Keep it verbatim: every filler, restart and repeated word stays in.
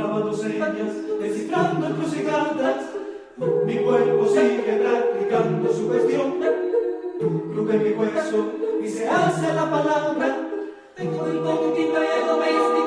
grabando señas, descifrando encrucijadas. Mi cuerpo sigue practicando su cuestión. Cruje mi hueso y se hace la palabra. Tengo un poquito de doméstico.